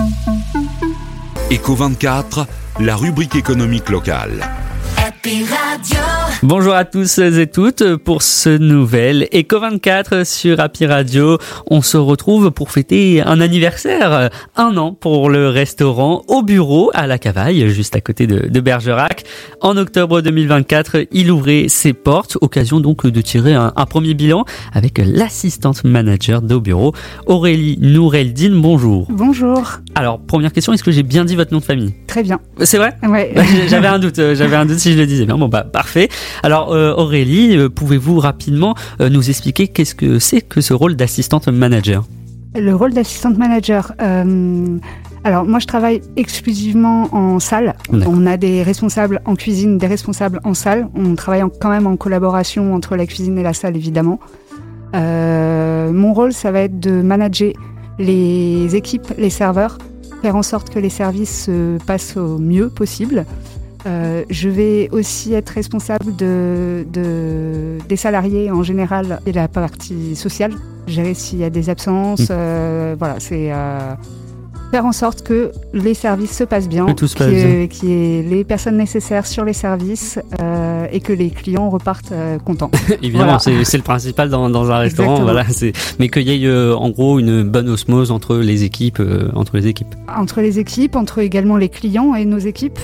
Eco24, la rubrique économique locale. Happy Radio. Bonjour à tous et toutes pour ce nouvel Eco24 sur Happy Radio. On se retrouve pour fêter un anniversaire, 1 an pour le restaurant Au Bureau à la Cavaille, juste à côté de Bergerac. En octobre 2024, il ouvrait ses portes, occasion donc de tirer un premier bilan avec l'assistante manager d'Au Bureau, Aurélie Noureldine. Bonjour. Bonjour. Alors, première question, est-ce que j'ai bien dit votre nom de famille ? Très bien. C'est vrai ? Ouais. J'avais un doute si je le disais bien. Bon bah parfait. Alors Aurélie, pouvez-vous rapidement nous expliquer qu'est-ce que c'est que ce rôle d'assistante manager ? Le rôle d'assistante manager, alors moi je travaille exclusivement en salle. D'accord. On a des responsables en cuisine, des responsables en salle. On travaille quand même en collaboration entre la cuisine et la salle évidemment. Mon rôle ça va être de manager les équipes, les serveurs, faire en sorte que les services se passent au mieux possible. Je vais aussi être responsable des salariés en général et de la partie sociale, gérer s'il y a des absences, voilà, c'est faire en sorte que les services se passent bien, qu'il y ait les personnes nécessaires sur les services et que les clients repartent contents. Évidemment, voilà. c'est le principal dans un restaurant, voilà, mais qu'il y ait en gros une bonne osmose entre les équipes. Entre les équipes, entre également les clients et nos équipes.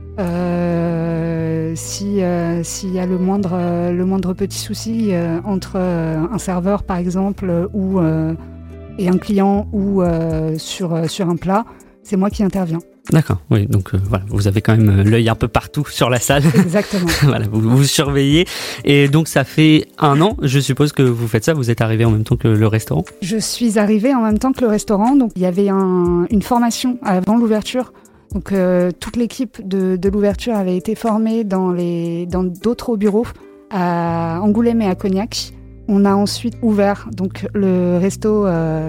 S'il y a le moindre petit souci entre un serveur par exemple et un client ou sur un plat, c'est moi qui interviens. D'accord, oui, donc voilà, vous avez quand même l'œil un peu partout sur la salle. Exactement. Voilà, vous surveillez. Et donc ça fait 1 an, je suppose que vous faites ça, vous êtes arrivé en même temps que le restaurant ? Je suis arrivée en même temps que le restaurant, donc il y avait une formation avant l'ouverture. Donc toute l'équipe de l'ouverture avait été formée dans d'autres Au Bureau à Angoulême et à Cognac. On a ensuite ouvert donc le resto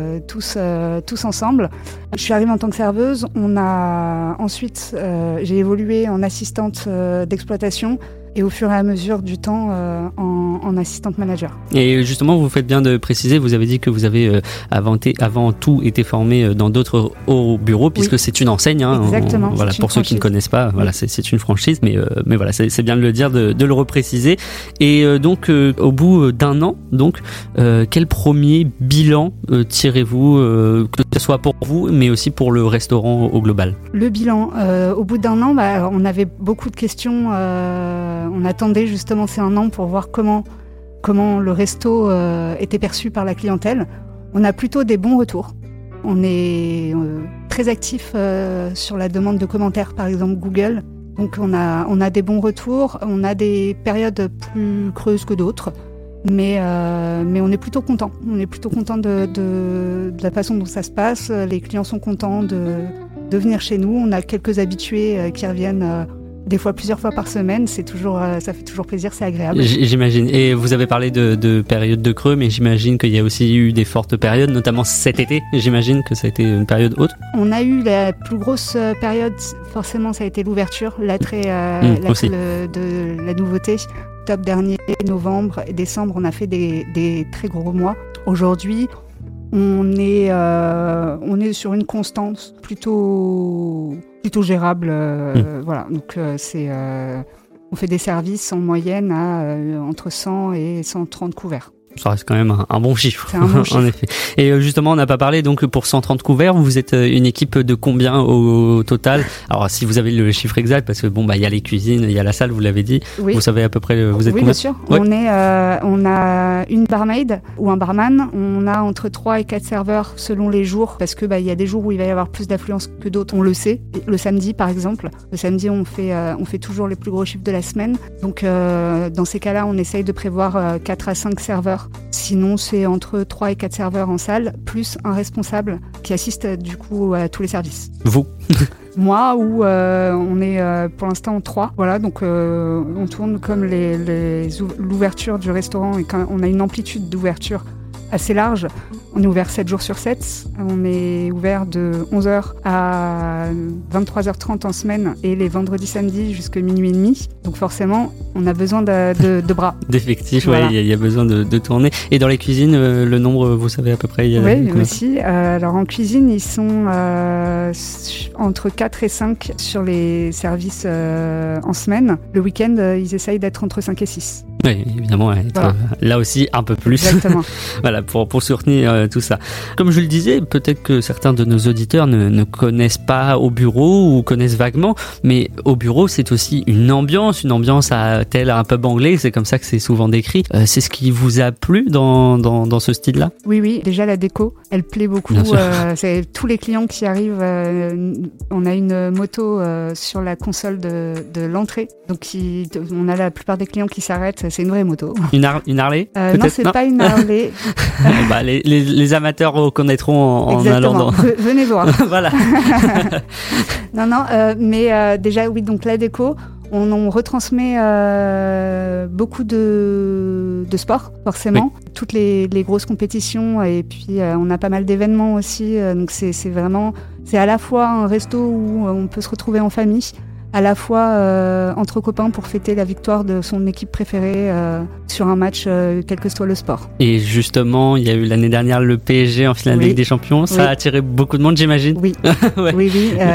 tous ensemble. Je suis arrivée en tant que serveuse. Ensuite j'ai évolué en assistante d'exploitation et au fur et à mesure du temps en assistante manager. Et justement, vous faites bien de préciser, vous avez dit que vous avez avant tout été formé dans d'autres Au Bureau, puisque c'est une enseigne. Exactement. Voilà, pour ceux qui ne connaissent pas, voilà, c'est une franchise, mais voilà, c'est bien de le dire, de le repréciser. Et donc, au bout d'1 an, donc, quel premier bilan tirez-vous, que ce soit pour vous, mais aussi pour le restaurant au global ? Le bilan, au bout d'1 an, on avait beaucoup de questions. On attendait justement ces 1 an pour voir comment le resto était perçu par la clientèle. On a plutôt des bons retours. On est très actif sur la demande de commentaires, par exemple Google. Donc on a des bons retours. On a des périodes plus creuses que d'autres. Mais on est plutôt content. On est plutôt content de la façon dont ça se passe. Les clients sont contents de venir chez nous. On a quelques habitués qui reviennent des fois plusieurs fois par semaine, ça fait toujours plaisir, c'est agréable. J'imagine. Et vous avez parlé de périodes de creux, mais j'imagine qu'il y a aussi eu des fortes périodes, notamment cet été. J'imagine que ça a été une période haute. On a eu la plus grosse période, forcément, ça a été l'ouverture, l'attrait de la nouveauté. Octobre dernier, novembre et décembre, on a fait des très gros mois. Aujourd'hui, on est sur une constance plutôt gérable. Voilà, donc on fait des services en moyenne à entre 100 et 130 couverts. Ça reste quand même un bon chiffre. C'est un bon chiffre. En effet. Et justement, on n'a pas parlé, donc pour 130 couverts, vous êtes une équipe de combien au total ? Alors, si vous avez le chiffre exact, parce que il y a les cuisines, il y a la salle, vous l'avez dit. Oui. Vous savez à peu près, vous êtes combien ? Oui, bien sûr. Ouais. On a une barmaid ou un barman. On a entre 3 et 4 serveurs selon les jours, parce que il y a des jours où il va y avoir plus d'affluence que d'autres. On le sait. Le samedi, par exemple. Le samedi, on fait toujours les plus gros chiffres de la semaine. Donc, dans ces cas-là, on essaye de prévoir 4 à 5 serveurs. Sinon, c'est entre 3 et 4 serveurs en salle, plus un responsable qui assiste du coup à tous les services. Vous ? Moi, on est pour l'instant 3. Voilà, donc on tourne comme l'ouverture du restaurant et quand on a une amplitude d'ouverture assez large. On est ouvert 7 jours sur 7. On est ouvert de 11h à 23h30 en semaine et les vendredis, samedis jusqu'à minuit et demi. Donc forcément, on a besoin de bras. D'effectifs, Voilà. il y a besoin de tourner. Et dans les cuisines, le nombre, vous savez à peu près Oui, aussi. Alors en cuisine, ils sont entre 4 et 5 sur les services en semaine. Le week-end, ils essayent d'être entre 5 et 6. Oui, évidemment, être Voilà. là aussi un peu plus. Exactement. Voilà, pour soutenir tout ça. Comme je le disais, peut-être que certains de nos auditeurs ne connaissent pas Au Bureau ou connaissent vaguement, mais Au Bureau, c'est aussi une ambiance telle un pub anglais, c'est comme ça que c'est souvent décrit. C'est ce qui vous a plu dans ce style-là ? Oui, déjà la déco, elle plaît beaucoup. Bien sûr. C'est tous les clients qui arrivent. On a une moto sur la console de l'entrée, donc on a la plupart des clients qui s'arrêtent. C'est une vraie moto. Une Harley Non, peut-être, c'est pas une Harley. Bah, les amateurs reconnaîtront en allant Exactement. Venez voir. Voilà. Non, mais déjà oui, donc la déco. On retransmet beaucoup de sport, forcément. Oui. Toutes les grosses compétitions et puis on a pas mal d'événements aussi. Donc c'est à la fois un resto où on peut se retrouver en famille, à la fois entre copains pour fêter la victoire de son équipe préférée sur un match, quel que soit le sport. Et justement, il y a eu l'année dernière le PSG en finale de Ligue des Champions. Ça a attiré beaucoup de monde, j'imagine. Oui, ouais. Oui.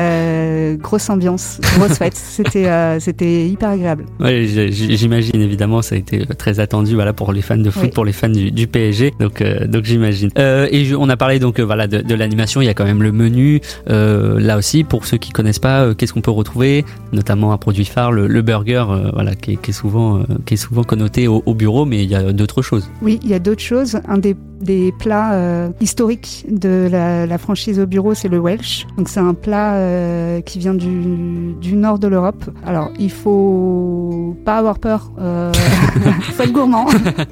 Grosse ambiance, grosse fête. C'était hyper agréable. Oui, j'imagine, évidemment, ça a été très attendu, voilà, pour les fans de foot, pour les fans du PSG. Donc j'imagine. On a parlé donc de l'animation. Il y a quand même le menu. Là aussi, pour ceux qui connaissent pas, qu'est-ce qu'on peut retrouver, notamment un produit phare, le burger, qui est souvent connoté au bureau, mais il y a d'autres choses. Oui, il y a d'autres choses. Un des plats historiques de la franchise Au Bureau, c'est le Welsh. Donc c'est un plat qui vient du nord de l'Europe. Alors il faut pas avoir peur, faut être gourmand.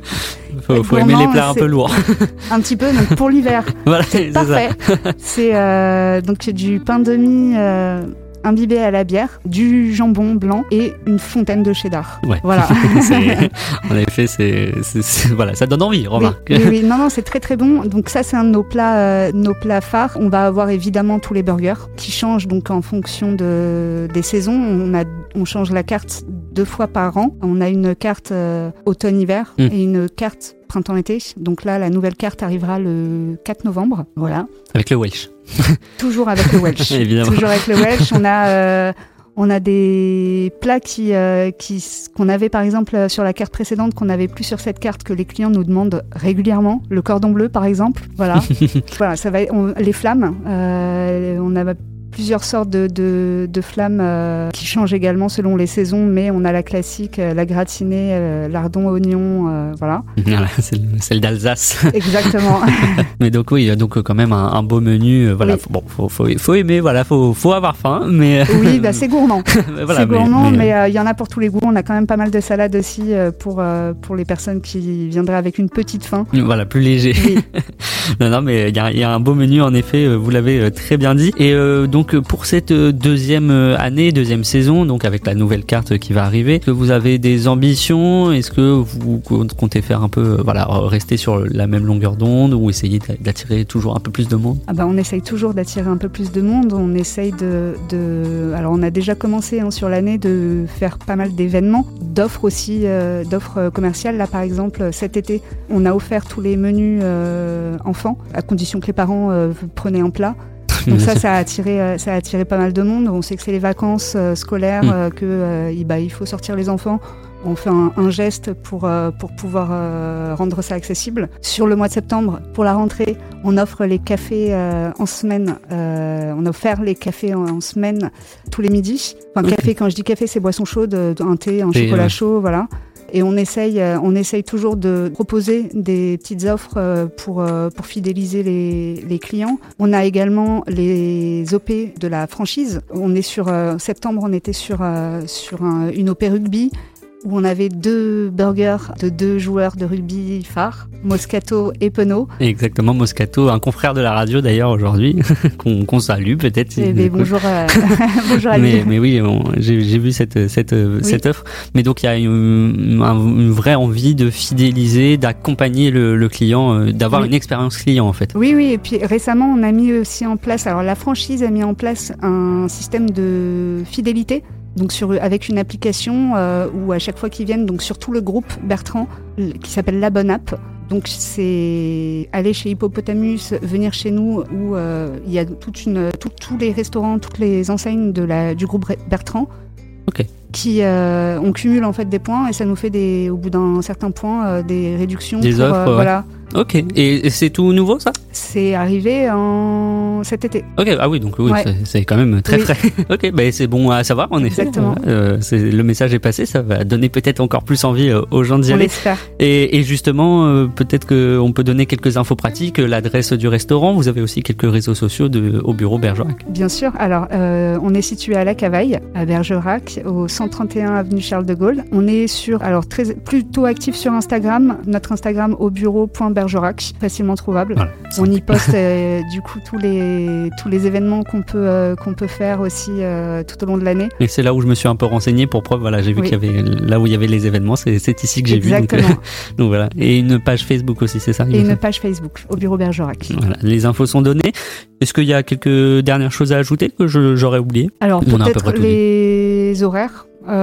Faut aimer les plats un peu lourds. Un petit peu, donc pour l'hiver, voilà, c'est parfait. C'est donc du pain de mie imbibé à la bière, du jambon blanc et une fontaine de cheddar. Ouais. Voilà. En effet, c'est voilà, ça donne envie, remarque. Oui, non, c'est très très bon. Donc ça, c'est un de nos plats phares. On va avoir évidemment tous les burgers qui changent donc en fonction des saisons. On change la carte 2 fois par an. On a une carte automne-hiver et une carte printemps-été. Donc là, la nouvelle carte arrivera le 4 novembre. Voilà. Avec le Welsh. Toujours avec le Welsh. Évidemment. Toujours avec le Welsh. On a des plats qu'on avait par exemple sur la carte précédente, qu'on n'avait plus sur cette carte, que les clients nous demandent régulièrement. Le cordon bleu, par exemple. Voilà. Voilà, les flammes. On a plusieurs sortes de flammes qui changent également selon les saisons, mais on a la classique, la gratinée, lardon, oignon, voilà. Voilà, c'est celle d'Alsace. Exactement. Mais donc oui, donc quand même un beau menu. Voilà, oui. Faut aimer, voilà, faut avoir faim, mais oui, c'est gourmand. Voilà, c'est gourmand, mais il y en a pour tous les goûts. On a quand même pas mal de salades aussi pour les personnes qui viendraient avec une petite faim. Voilà, plus léger. Oui. Non, mais il y a un beau menu en effet. Vous l'avez très bien dit. Et donc pour cette deuxième saison, donc avec la nouvelle carte qui va arriver, est-ce que vous avez des ambitions? Est-ce que vous comptez faire un peu, rester sur la même longueur d'onde ou essayer d'attirer toujours un peu plus de monde? On essaye toujours d'attirer un peu plus de monde. On essaye alors on a déjà commencé sur l'année de faire pas mal d'événements, d'offres aussi, d'offres commerciales. Là par exemple, cet été, on a offert tous les menus enfants, à condition que les parents prenaient un plat. Donc ça a attiré pas mal de monde. On sait que c'est les vacances scolaires, il faut sortir les enfants. On fait un geste pour pouvoir rendre ça accessible. Sur le mois de septembre, pour la rentrée, on offre les cafés en semaine. On a offert les cafés en semaine tous les midis. Enfin, café, quand je dis café, c'est boisson chaude, un thé, un chocolat chaud, voilà. Et on essaye toujours de proposer des petites offres pour fidéliser les clients. On a également les OP de la franchise. On est sur septembre, on était sur une OP rugby. où on avait 2 burgers de 2 joueurs de rugby phares, Moscato et Penaud. Exactement, Moscato, un confrère de la radio d'ailleurs aujourd'hui, qu'on salue peut-être. Bonjour, bonjour à lui. Mais oui, j'ai vu cette offre. Mais donc il y a une vraie envie de fidéliser, d'accompagner le client, d'avoir une expérience client en fait. Oui, et puis récemment on a mis aussi en place, alors la franchise a mis en place un système de fidélité. Donc avec une application où à chaque fois qu'ils viennent, donc sur tout le groupe Bertrand, qui s'appelle La Bonne App. Donc c'est aller chez Hippopotamus, venir chez nous où il y a tous les restaurants, toutes les enseignes du groupe Bertrand. Ok. Qui on cumule en fait des points et ça nous fait au bout d'un certain point des réductions. Des offres, voilà. Ok. Et c'est tout nouveau ça ? C'est arrivé cet été. Ok. Ah oui, donc oui, ouais. c'est quand même très frais. Ok, c'est bon à savoir en effet. Exactement. Le message est passé, ça va donner peut-être encore plus envie aux gens d'y aller. On l'espère. Et justement, peut-être qu'on peut donner quelques infos pratiques, l'adresse du restaurant. Vous avez aussi quelques réseaux sociaux au bureau Bergerac. Bien sûr. Alors, on est situé à La Cavaille, à Bergerac, au 131 avenue Charles de Gaulle. On est plutôt actif sur Instagram. Notre Instagram au bureau.bergerac, facilement trouvable. Voilà. On y poste du coup tous les événements qu'on peut faire aussi tout au long de l'année. Et c'est là où je me suis un peu renseigné pour preuve. Voilà, j'ai vu qu'il y avait là où il y avait les événements. C'est ici que j'ai vu. Donc voilà. Et une page Facebook aussi, c'est ça ? Et une page Facebook au bureau Bergerac. Voilà. Les infos sont données. Est-ce qu'il y a quelques dernières choses à ajouter que j'aurais oublié ? Alors peut-être les horaires.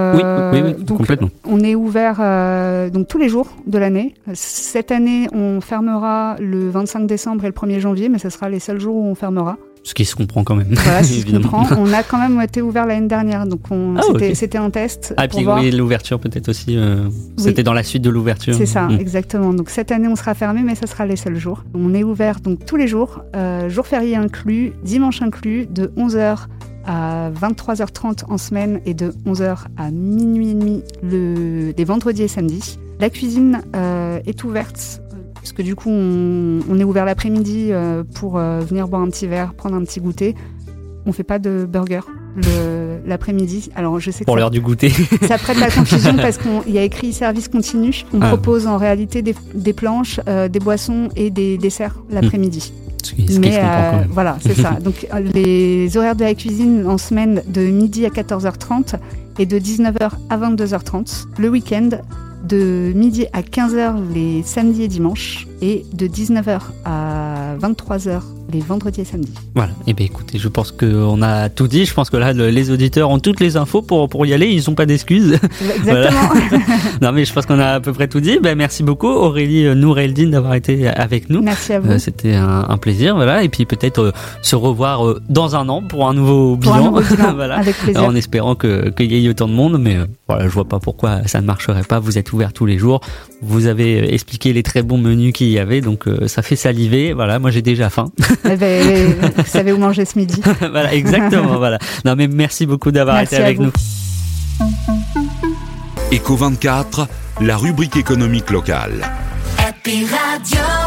Oui, donc, complètement. On est ouvert donc tous les jours de l'année. Cette année, on fermera le 25 décembre et le 1er janvier, mais ce sera les seuls jours où on fermera. Ce qui se comprend quand même. Voilà, ce qui se comprend. On a quand même été ouvert l'année dernière, donc c'était un test. Ah, puis oui, l'ouverture peut-être aussi. C'était dans la suite de l'ouverture. C'est ça, exactement. Donc cette année, on sera fermé, mais ça sera les seuls jours. On est ouvert donc tous les jours, jours fériés inclus, dimanche inclus, de 11h à 23h30 en semaine et de 11h à minuit et demi les vendredis et samedis. La cuisine est ouverte parce que du coup on est ouvert l'après-midi pour venir boire un petit verre, prendre un petit goûter. On fait pas de burger l'après-midi. Alors je sais que pour l'heure du goûter. Ça prête à confusion parce qu'il y a écrit service continu. On propose en réalité des planches, des boissons et des desserts l'après-midi. Mais voilà, c'est ça. Donc les horaires de la cuisine en semaine de midi à 14h30 et de 19h à 22h30. Le week-end de midi à 15h les samedis et dimanches et de 19h à 23h les vendredis et samedis. Voilà, et bien écoutez, je pense qu'on a tout dit. Je pense que là, les auditeurs ont toutes les infos pour y aller. Ils n'ont pas d'excuses. Exactement. Non, mais je pense qu'on a à peu près tout dit. Merci beaucoup Aurélie Noureldine d'avoir été avec nous. Merci à vous. C'était un plaisir. Voilà. Et puis peut-être se revoir dans un an pour un nouveau bilan. Voilà. Avec plaisir. En espérant qu'il y ait autant de monde. Mais voilà, je vois pas pourquoi ça ne marcherait pas. Vous êtes ouverts tous les jours. Vous avez expliqué les très bons menus qu'il y avait. Donc ça fait saliver. Voilà, moi j'ai déjà faim. Vous savez où manger ce midi. Voilà, exactement. Voilà. Non, mais merci beaucoup d'avoir été avec nous. Eco24, la rubrique économique locale. Happy Radio.